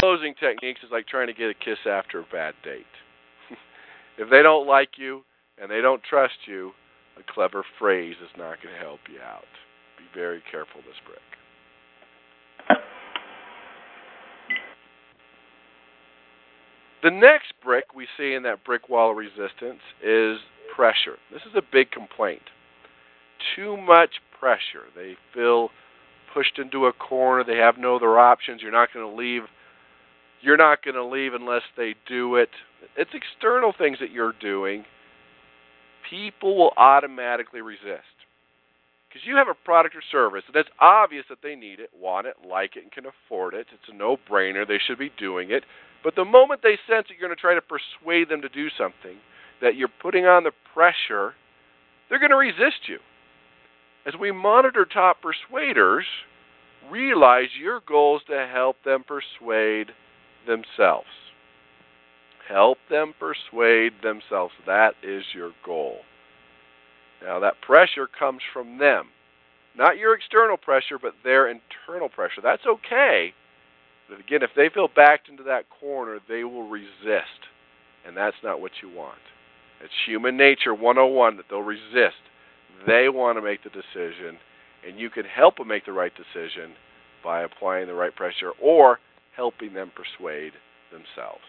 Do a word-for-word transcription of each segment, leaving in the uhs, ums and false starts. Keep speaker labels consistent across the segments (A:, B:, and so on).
A: Closing techniques is like trying to get a kiss after a bad date. If they don't like you and they don't trust you, a clever phrase is not going to help you out. Be very careful with this brick. The next brick we see in that brick wall of resistance is pressure. This is a big complaint. Too much pressure. They feel pushed into a corner. They have no other options. You're not going to leave. You're not going to leave unless they do it. It's external things that you're doing. People will automatically resist. Because you have a product or service, and it's obvious that they need it, want it, like it, and can afford it. It's a no-brainer. They should be doing it. But the moment they sense that you're going to try to persuade them to do something, that you're putting on the pressure, they're going to resist you. As we monitor top persuaders, realize your goal is to help them persuade themselves. Help them persuade themselves. That is your goal. Now, that pressure comes from them. Not your external pressure, but their internal pressure. That's okay. But again, if they feel backed into that corner, they will resist. And that's not what you want. It's human nature one oh one that they'll resist. They want to make the decision, and you can help them make the right decision by applying the right pressure or helping them persuade themselves.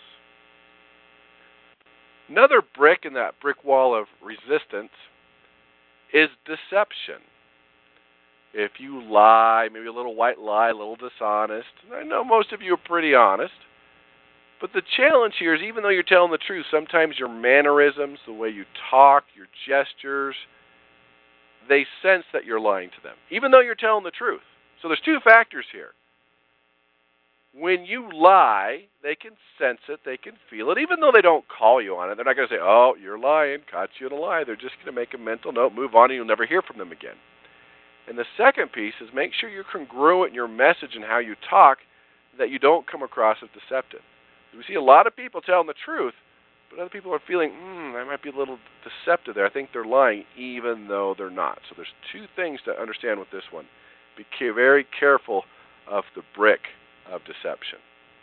A: Another brick in that brick wall of resistance is deception. If you lie, maybe a little white lie, a little dishonest, and I know most of you are pretty honest, but the challenge here is even though you're telling the truth, sometimes your mannerisms, the way you talk, your gestures, they sense that you're lying to them, even though you're telling the truth. So there's two factors here. When you lie, they can sense it, they can feel it, even though they don't call you on it. They're not going to say, oh, you're lying, caught you in a lie. They're just going to make a mental note, move on, and you'll never hear from them again. And the second piece is make sure you're congruent in your message and how you talk, that you don't come across as deceptive. We see a lot of people telling the truth, but other people are feeling, hmm, I might be a little deceptive there. I think they're lying, even though they're not. So there's two things to understand with this one. Be very careful of the brick of deception.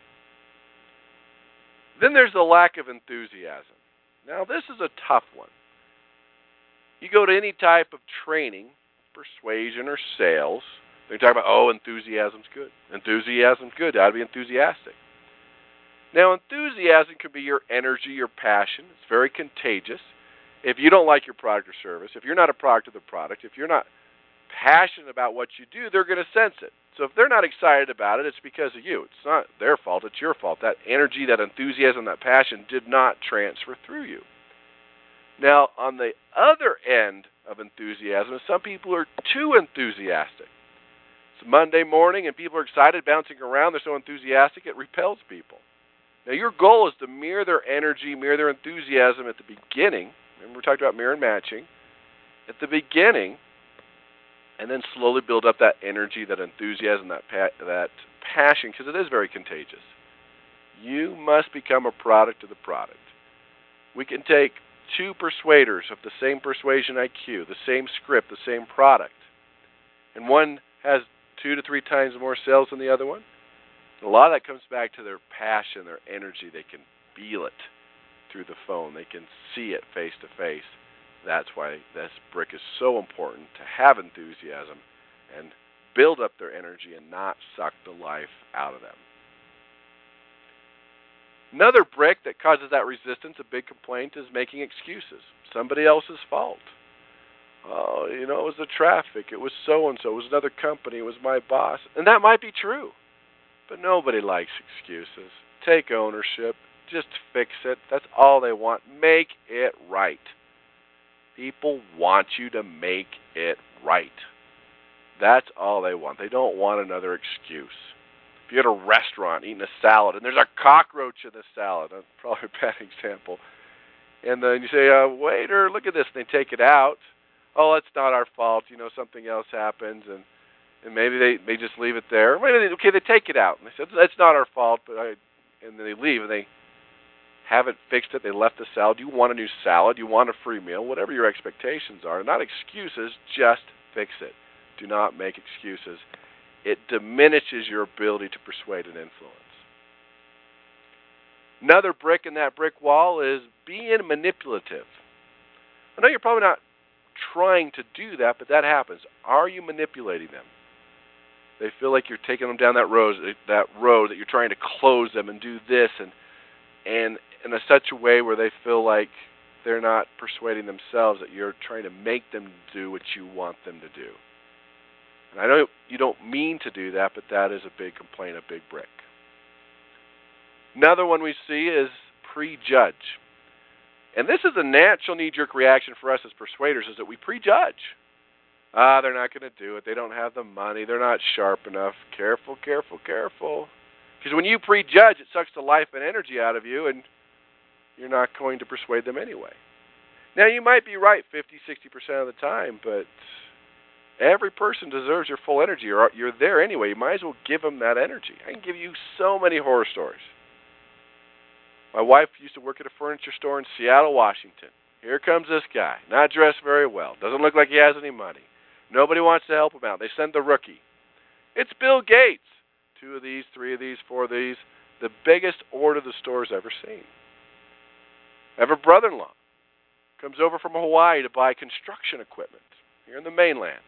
A: Then there's the lack of enthusiasm. Now, this is a tough one. You go to any type of training, persuasion or sales, they talk about, oh, enthusiasm's good. Enthusiasm's good. You ought to be enthusiastic. Now, enthusiasm could be your energy, your passion. It's very contagious. If you don't like your product or service, if you're not a product of the product, if you're not passionate about what you do, they're going to sense it. So if they're not excited about it, it's because of you. It's not their fault, it's your fault. That energy, that enthusiasm, that passion did not transfer through you. Now, on the other end of enthusiasm, some people are too enthusiastic. It's Monday morning and people are excited, bouncing around. They're so enthusiastic, it repels people. Now, your goal is to mirror their energy, mirror their enthusiasm at the beginning. Remember, we talked about mirror and matching. At the beginning, and then slowly build up that energy, that enthusiasm, that pa- that passion, because it is very contagious. You must become a product of the product. We can take two persuaders of the same persuasion I Q, the same script, the same product, and one has two to three times more sales than the other one. And a lot of that comes back to their passion, their energy. They can feel it through the phone. They can see it face to face. That's why this brick is so important, to have enthusiasm and build up their energy and not suck the life out of them. Another brick that causes that resistance, a big complaint, is making excuses. Somebody else's fault. Oh, you know, it was the traffic. It was so-and-so. It was another company. It was my boss. And that might be true. But nobody likes excuses. Take ownership. Just fix it. That's all they want. Make it right. People want you to make it right. That's all they want. They don't want another excuse. If you're at a restaurant eating a salad and there's a cockroach in the salad, that's probably a bad example, and then you say, uh, waiter, look at this, and they take it out. Oh, it's not our fault. You know, something else happens, and, and maybe they, they just leave it there. Maybe they, okay, they take it out, and they said, that's not our fault, but I, and then they leave, and they haven't fixed it. They left the salad. You want a new salad. You want a free meal. Whatever your expectations are. Not excuses. Just fix it. Do not make excuses. It diminishes your ability to persuade and influence. Another brick in that brick wall is being manipulative. I know you're probably not trying to do that, but that happens. Are you manipulating them? They feel like you're taking them down that road, that road that you're trying to close them and do this and and in a such a way where they feel like they're not persuading themselves, that you're trying to make them do what you want them to do. And I know you don't mean to do that, but that is a big complaint, a big brick. Another one we see is prejudge. And this is a natural knee-jerk reaction for us as persuaders, is that we prejudge. Ah, they're not going to do it. They don't have the money. They're not sharp enough. Careful, careful, careful. Because when you prejudge, it sucks the life and energy out of you, and you're not going to persuade them anyway. Now, you might be right fifty, sixty percent of the time, but every person deserves your full energy, or you're there anyway. You might as well give them that energy. I can give you so many horror stories. My wife used to work at a furniture store in Seattle, Washington. Here comes this guy, not dressed very well. Doesn't look like he has any money. Nobody wants to help him out. They send the rookie. It's Bill Gates. Two of these, three of these, four of these. The biggest order the store's ever seen. I have a brother-in-law. Comes over from Hawaii to buy construction equipment here in the mainland.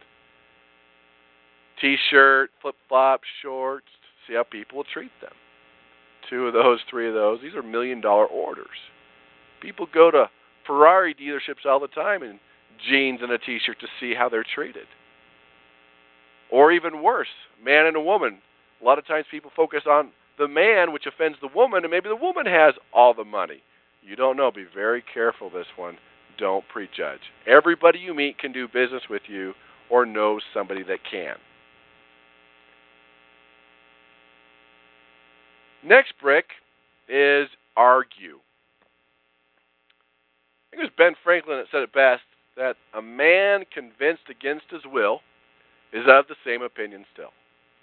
A: T-shirt, flip-flops, shorts. See how people will treat them. Two of those, three of those. These are million-dollar orders. People go to Ferrari dealerships all the time in jeans and a T-shirt to see how they're treated. Or even worse, man and a woman. A lot of times people focus on the man, which offends the woman, and maybe the woman has all the money. You don't know. Be very careful this one. Don't prejudge. Everybody you meet can do business with you or knows somebody that can. Next brick is argue. I think it was Ben Franklin that said it best, that a man convinced against his will is of the same opinion still.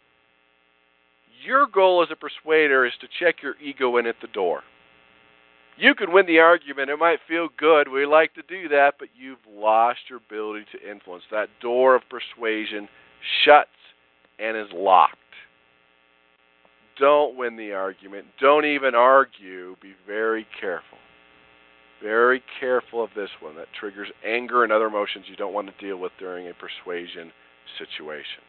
A: Your goal as a persuader is to check your ego in at the door. You can win the argument. It might feel good. We like to do that, but you've lost your ability to influence. That door of persuasion shuts and is locked. Don't win the argument. Don't even argue. Be very careful. Very careful of this one. That triggers anger and other emotions you don't want to deal with during a persuasion situation.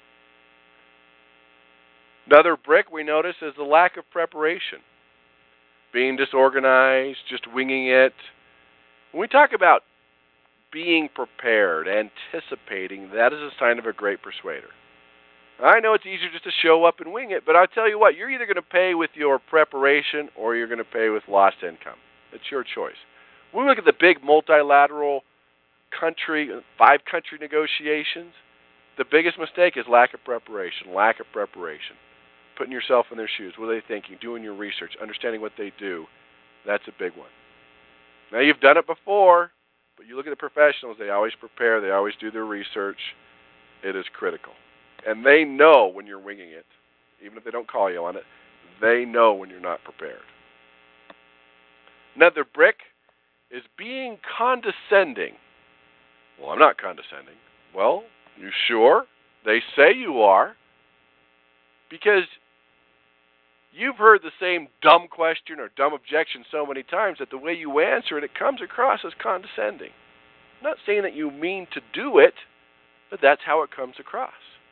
A: Another brick we notice is the lack of preparation. Being disorganized, just winging it. When we talk about being prepared, anticipating, that is a sign of a great persuader. I know it's easier just to show up and wing it, but I'll tell you what, you're either going to pay with your preparation or you're going to pay with lost income. It's your choice. When we look at the big multilateral country, five-country negotiations, the biggest mistake is lack of preparation, lack of preparation. Putting yourself in their shoes. What are they thinking? Doing your research, understanding what they do. That's a big one. Now, you've done it before, but you look at the professionals, they always prepare, they always do their research. It is critical. And they know when you're winging it, even if they don't call you on it, they know when you're not prepared. Another brick is being condescending. Well, I'm not condescending. Well, you sure? They say you are. Because you've heard the same dumb question or dumb objection so many times that the way you answer it, it comes across as condescending. I'm not saying that you mean to do it, but that's how it comes across.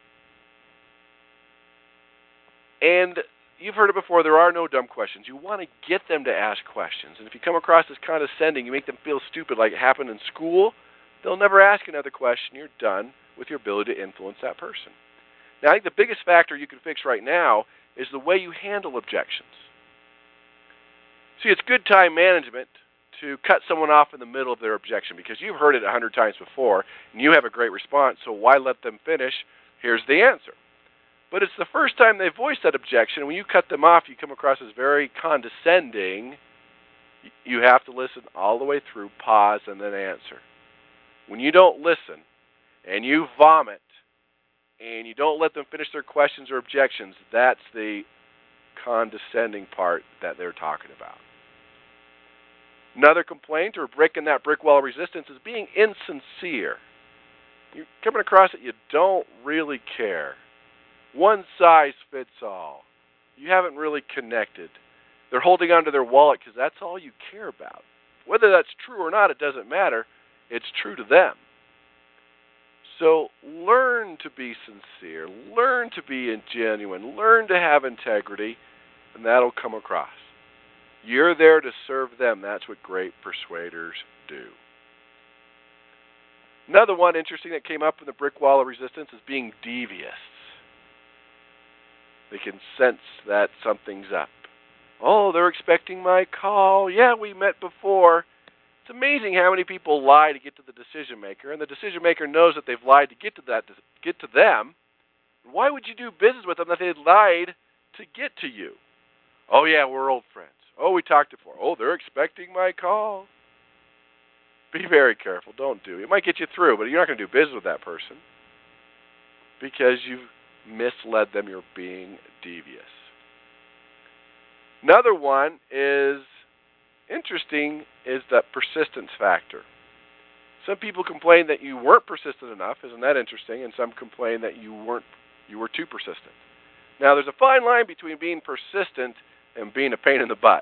A: And you've heard it before, there are no dumb questions. You want to get them to ask questions. And if you come across as condescending, you make them feel stupid like it happened in school, they'll never ask another question. You're done with your ability to influence that person. Now, I think the biggest factor you can fix right now is the way you handle objections. See, it's good time management to cut someone off in the middle of their objection because you've heard it a hundred times before and you have a great response, so why let them finish? Here's the answer. But it's the first time they voice that objection, and when you cut them off, you come across as very condescending. You have to listen all the way through, pause, and then answer. When you don't listen and you vomit and you don't let them finish their questions or objections, that's the condescending part that they're talking about. Another complaint or brick in that brick wall of resistance is being insincere. You're coming across that you don't really care. One size fits all. You haven't really connected. They're holding onto their wallet because that's all you care about. Whether that's true or not, it doesn't matter. It's true to them. So learn to be sincere. Learn to be genuine. Learn to have integrity, and that'll come across. You're there to serve them. That's what great persuaders do. Another one interesting that came up in the brick wall of resistance is being devious. They can sense that something's up. Oh, they're expecting my call. Yeah, we met before. It's amazing how many people lie to get to the decision maker, and the decision maker knows that they've lied to get to that, to get to them. Why would you do business with them if they lied to get to you? Oh, yeah, we're old friends. Oh, we talked before. Oh, they're expecting my call. Be very careful. Don't do it. It might get you through, but you're not going to do business with that person because you've misled them. You're being devious. Another one is interesting is the persistence factor. Some people complain that you weren't persistent enough. Isn't that interesting? And some complain that you weren't you were too persistent. Now, there's a fine line between being persistent and being a pain in the butt.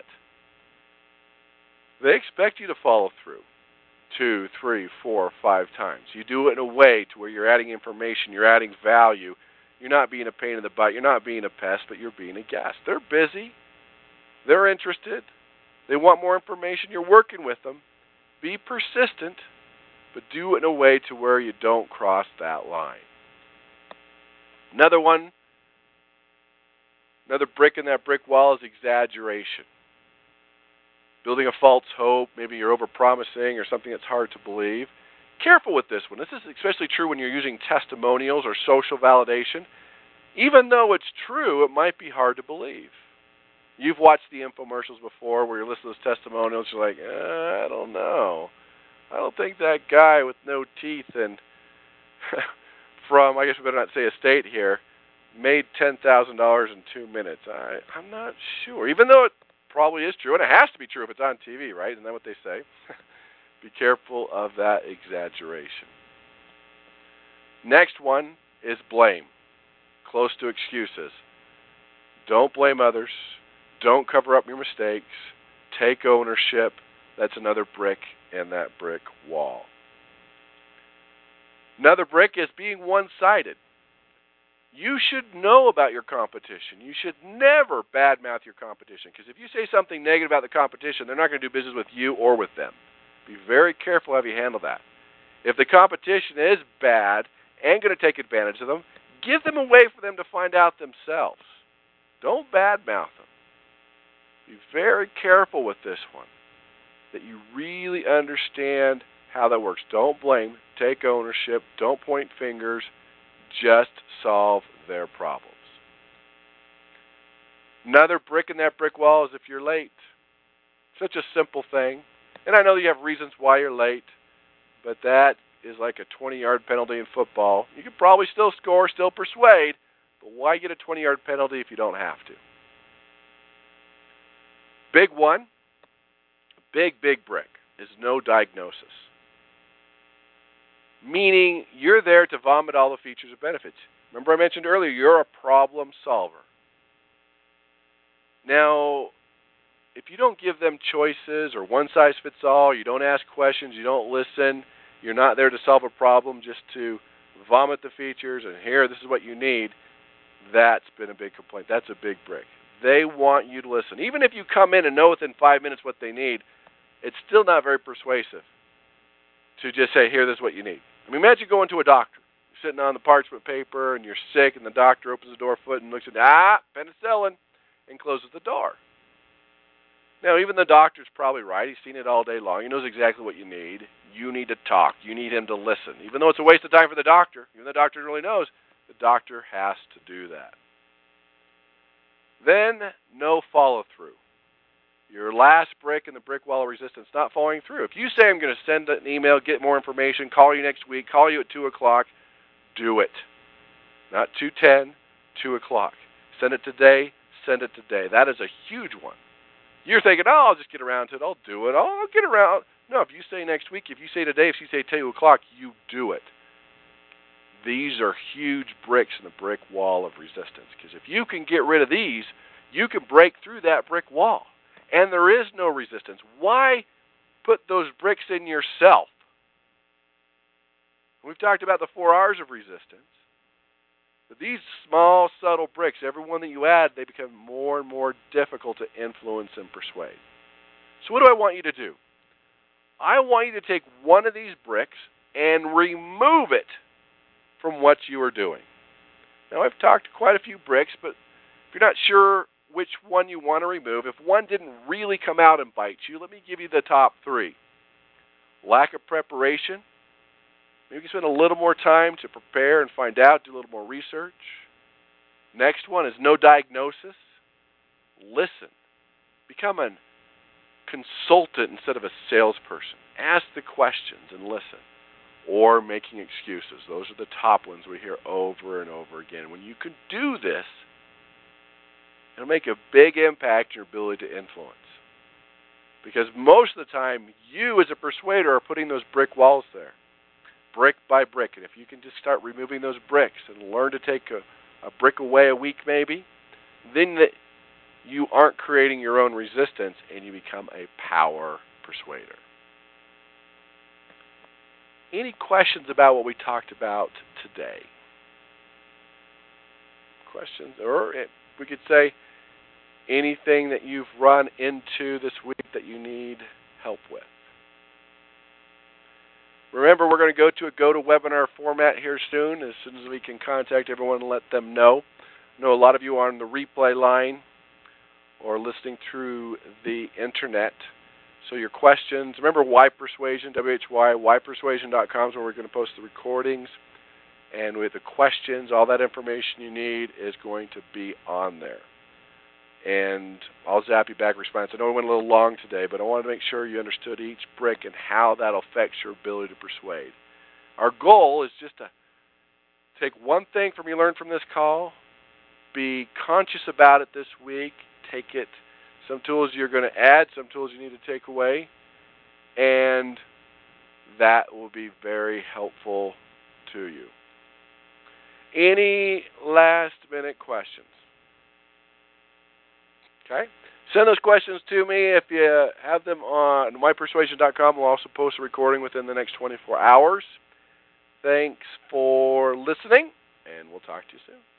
A: They expect you to follow through two, three, four, five times. You do it in a way to where you're adding information, you're adding value. You're not being a pain in the butt. You're not being a pest, but you're being a guest. They're busy. They're interested. They want more information. You're working with them. Be persistent, but do it in a way to where you don't cross that line. Another one, another brick in that brick wall is exaggeration. Building a false hope. Maybe you're overpromising or something that's hard to believe. Careful with this one. This is especially true when you're using testimonials or social validation. Even though it's true, it might be hard to believe. You've watched the infomercials before where you're listening to those testimonials. You're like, eh, I don't know. I don't think that guy with no teeth and from, I guess we better not say a state here, made ten thousand dollars in two minutes. I, I'm not sure. Even though it probably is true, and it has to be true if it's on T V, right? Isn't that what they say? Be careful of that exaggeration. Next one is blame. Close to excuses. Don't blame others. Don't cover up your mistakes. Take ownership. That's another brick in that brick wall. Another brick is being one-sided. You should know about your competition. You should never badmouth your competition, because if you say something negative about the competition, they're not going to do business with you or with them. Be very careful how you handle that. If the competition is bad and going to take advantage of them, give them a way for them to find out themselves. Don't badmouth them. Be very careful with this one, that you really understand how that works. Don't blame. Take ownership. Don't point fingers. Just solve their problems. Another brick in that brick wall is if you're late. Such a simple thing. And I know you have reasons why you're late, but that is like a twenty-yard penalty in football. You can probably still score, still persuade, but why get a twenty-yard penalty if you don't have to? Big one, big, big brick, is no diagnosis. Meaning you're there to vomit all the features and benefits. Remember I mentioned earlier, you're a problem solver. Now, if you don't give them choices or one size fits all, you don't ask questions, you don't listen, you're not there to solve a problem, just to vomit the features and here, this is what you need, that's been a big complaint. That's a big brick. They want you to listen. Even if you come in and know within five minutes what they need, it's still not very persuasive to just say, here, this is what you need. I mean, imagine going to a doctor. You're sitting on the parchment paper and you're sick and the doctor opens the door foot and looks at, ah, penicillin, and closes the door. Now, even the doctor's probably right. He's seen it all day long. He knows exactly what you need. You need to talk. You need him to listen. Even though it's a waste of time for the doctor, even though the doctor really knows, the doctor has to do that. Then, no follow-through. Your last brick in the brick wall of resistance, not following through. If you say, I'm going to send an email, get more information, call you next week, call you at two o'clock, do it. Not two ten, two o'clock. Send it today, send it today. That is a huge one. You're thinking, oh, I'll just get around to it, I'll do it, oh, I'll get around. No, if you say next week, if you say today, if you say two o'clock, you do it. These are huge bricks in the brick wall of resistance. Because if you can get rid of these, you can break through that brick wall. and there is no resistance, why put those bricks in yourself? We've talked about the four R's of resistance. But these small, subtle bricks, every one that you add, they become more and more difficult to influence and persuade. So what do I want you to do? I want you to take one of these bricks and remove it from what you are doing. Now, I've talked quite a few bricks, but if you're not sure which one you want to remove, if one didn't really come out and bite you, let me give you the top three. Lack of preparation. Maybe you can spend a little more time to prepare and find out, do a little more research. Next one is no diagnosis. Listen. Become a consultant instead of a salesperson. Ask the questions and listen. Or making excuses. Those are the top ones we hear over and over again. When you can do this, it'll make a big impact on your ability to influence. Because most of the time, you as a persuader are putting those brick walls there. Brick by brick. And if you can just start removing those bricks and learn to take a, a brick away a week maybe, then the, you aren't creating your own resistance and you become a power persuader. Any questions about what we talked about today? Questions? Or we could say anything that you've run into this week that you need help with. Remember, we're going to go to a GoToWebinar format here soon, as soon as we can contact everyone and let them know. I know a lot of you are on the replay line or listening through the internet. So your questions, remember Why Persuasion, W H Y, why persuasion dot com is where we're going to post the recordings. And with the questions, all that information you need is going to be on there. And I'll zap you back response. I know it went a little long today, but I wanted to make sure you understood each brick and how that affects your ability to persuade. Our goal is just to take one thing from you learned from this call, be conscious about it this week, take it, some tools you're going to add, some tools you need to take away, and that will be very helpful to you. Any last minute questions? Okay. Send those questions to me. If you have them on why persuasion dot com, we'll also post a recording within the next twenty-four hours. Thanks for listening, and we'll talk to you soon.